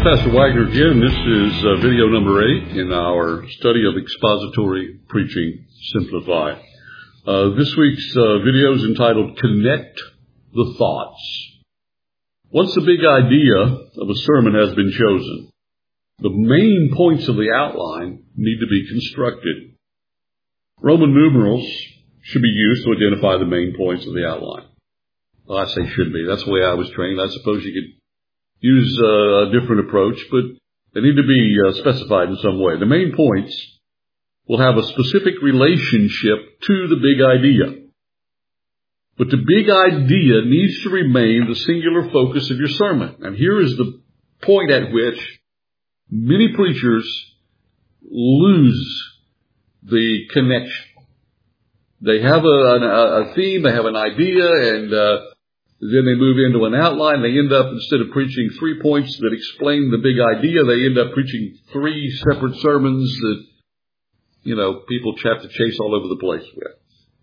Pastor Wagner again. This is video number 8 in our study of expository preaching simplified. This week's video is entitled Connect the Thoughts. Once the big idea of a sermon has been chosen, the main points of the outline need to be constructed. Roman numerals should be used to identify the main points of the outline. Well, I say should be. That's the way I was trained. I suppose you could use a different approach, but they need to be specified in some way. The main points will have a specific relationship to the big idea. But the big idea needs to remain the singular focus of your sermon. And here is the point at which many preachers lose the connection. They have a theme, they have an idea, and then they move into an outline. They end up, instead of preaching 3 points that explain the big idea, they end up preaching 3 separate sermons that, people have to chase all over the place with.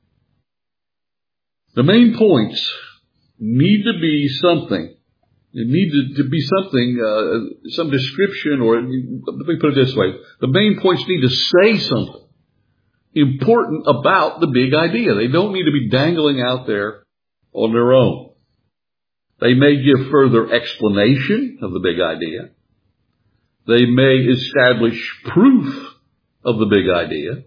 The main points need to be something. It needs to be something, some description, or let me put it this way. The main points need to say something important about the big idea. They don't need to be dangling out there on their own. They may give further explanation of the big idea. They may establish proof of the big idea.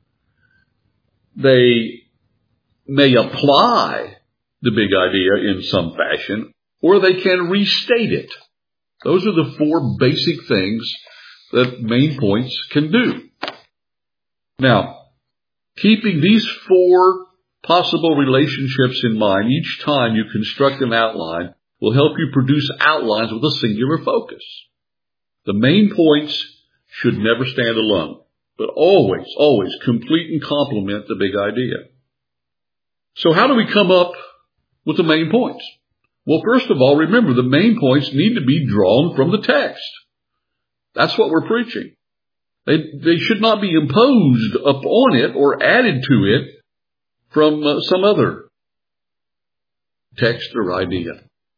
They may apply the big idea in some fashion, or they can restate it. Those are the 4 basic things that main points can do. Now, keeping these 4 possible relationships in mind each time you construct an outline will help you produce outlines with a singular focus. The main points should never stand alone, but always complete and complement the big idea. So how do we come up with the main points? Well, first of all, remember the main points need to be drawn from the text. That's what we're preaching. They should not be imposed upon it or added to it from some other text or idea.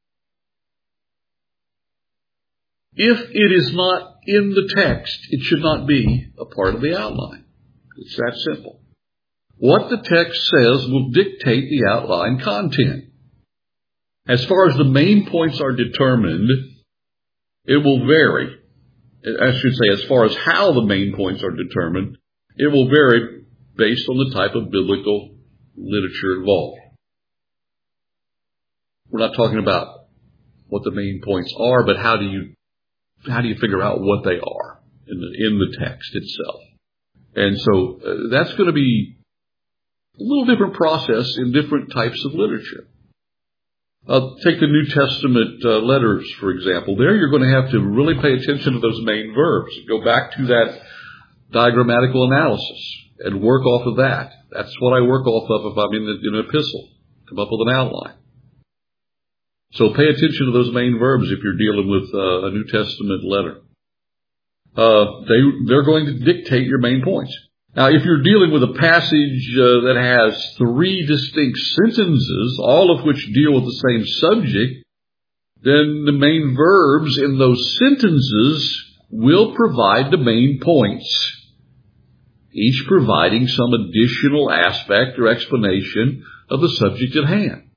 If it is not in the text, it should not be a part of the outline. It's that simple. What the text says will dictate the outline content. As far as the main points are determined, it will vary. I should say, as far as how the main points are determined, it will vary based on the type of biblical literature involved. We're not talking about what the main points are, but how do you figure out what they are in the text itself? And so that's going to be a little different process in different types of literature. Take the New Testament letters, for example. There you're going to have to really pay attention to those main verbs. Go back to that diagrammatical analysis and work off of that. That's what I work off of if I'm in an epistle. Come up with an outline. So pay attention to those main verbs if you're dealing with a New Testament letter. They're going to dictate your main points. Now, if you're dealing with a passage that has 3 distinct sentences, all of which deal with the same subject, then the main verbs in those sentences will provide the main points, each providing some additional aspect or explanation of the subject at hand.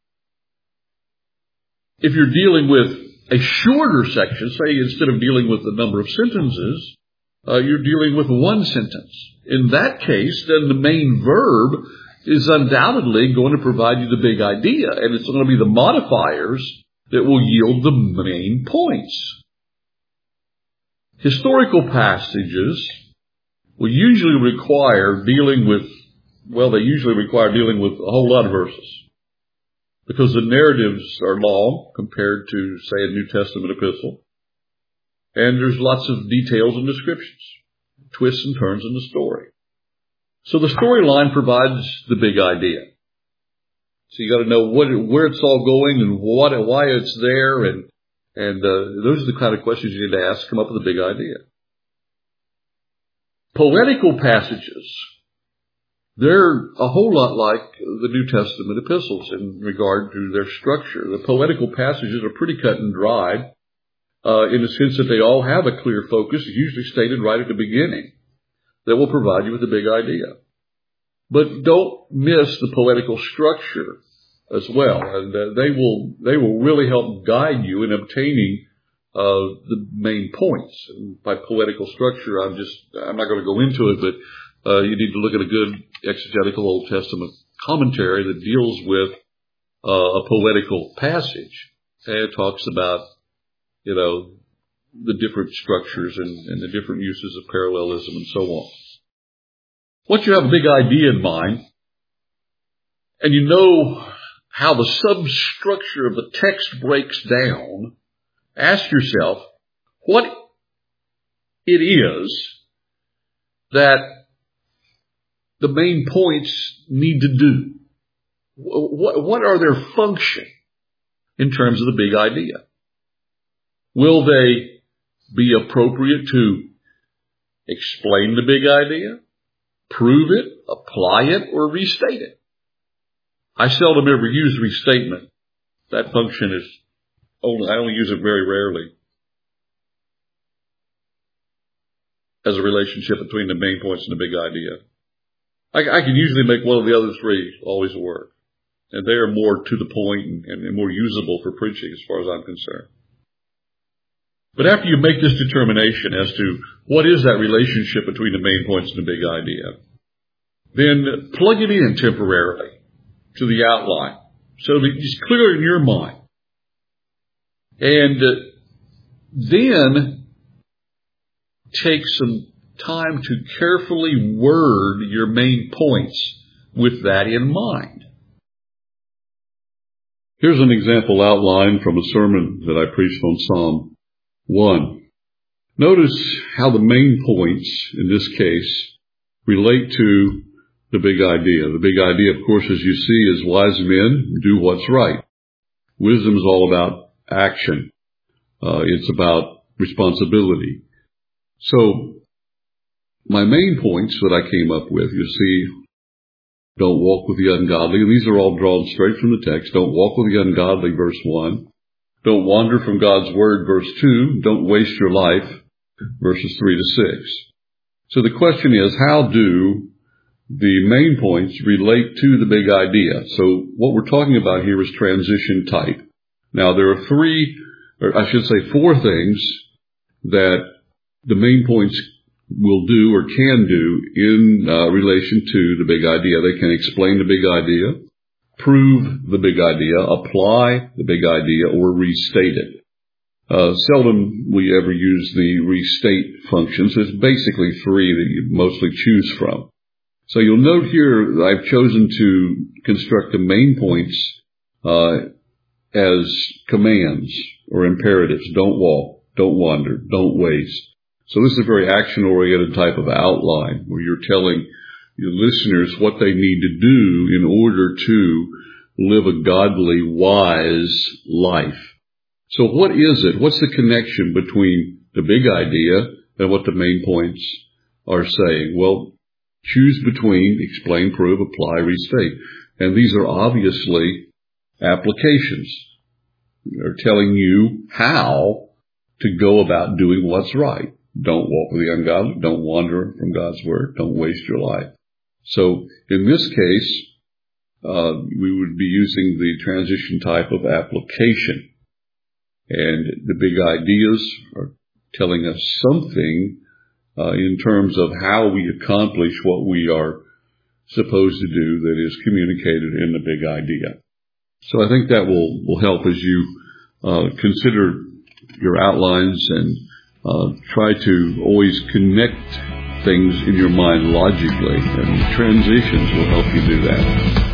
If you're dealing with a shorter section, say instead of dealing with the number of sentences, you're dealing with 1 sentence. In that case, then the main verb is undoubtedly going to provide you the big idea, and it's going to be the modifiers that will yield the main points. Historical passages will usually require dealing with a whole lot of verses, because the narratives are long compared to, say, a New Testament epistle. And there's lots of details and descriptions, twists and turns in the story. So the storyline provides the big idea. So you got to know where it's all going and why it's there, and those are the kind of questions you need to ask to come up with a big idea. Poetical passages, they're a whole lot like the New Testament epistles in regard to their structure. The poetical passages are pretty cut and dried. in the sense that they all have a clear focus, usually stated right at the beginning, that will provide you with a big idea. But don't miss the poetical structure as well. And they will really help guide you in obtaining the main points. And by poetical structure, I'm not going to go into it, but you need to look at a good exegetical Old Testament commentary that deals with a poetical passage. And it talks about, the different structures and the different uses of parallelism and so on. Once you have a big idea in mind, and you know how the substructure of the text breaks down, ask yourself what it is that the main points need to do. What are their function in terms of the big idea? Will they be appropriate to explain the big idea, prove it, apply it, or restate it? I seldom ever use restatement. That function is I only use it very rarely as a relationship between the main points and the big idea. I can usually make one of the other three always work. And they are more to the point and more usable for preaching as far as I'm concerned. But after you make this determination as to what is that relationship between the main points and the big idea, then plug it in temporarily to the outline so that it's clear in your mind. And then take some time to carefully word your main points with that in mind. Here's an example outline from a sermon that I preached on Psalm 1. Notice how the main points, in this case, relate to the big idea. The big idea, of course, as you see, is wise men do what's right. Wisdom is all about action. It's about responsibility. So, my main points that I came up with, you see, don't walk with the ungodly. And these are all drawn straight from the text. Don't walk with the ungodly, verse 1. Don't wander from God's word, verse 2. Don't waste your life, verses 3 to 6. So the question is, how do the main points relate to the big idea? So what we're talking about here is transition type. Now there are four things that the main points will do or can do in relation to the big idea. They can explain the big idea, prove the big idea, apply the big idea, or restate it. Seldom we ever use the restate function, so it's basically three that you mostly choose from. So you'll note here that I've chosen to construct the main points as commands or imperatives. Don't walk, don't wander, don't waste. So this is a very action-oriented type of outline where you're telling your listeners what they need to do in order to live a godly, wise life. So what is it? What's the connection between the big idea and what the main points are saying? Well, choose between, explain, prove, apply, restate. And these are obviously applications. They're telling you how to go about doing what's right. Don't walk with the ungodly. Don't wander from God's word. Don't waste your life. So in this case, we would be using the transition type of application. And the big ideas are telling us something in terms of how we accomplish what we are supposed to do that is communicated in the big idea. So I think that will help as you consider your outlines and try to always connect things in your mind logically, and transitions will help you do that.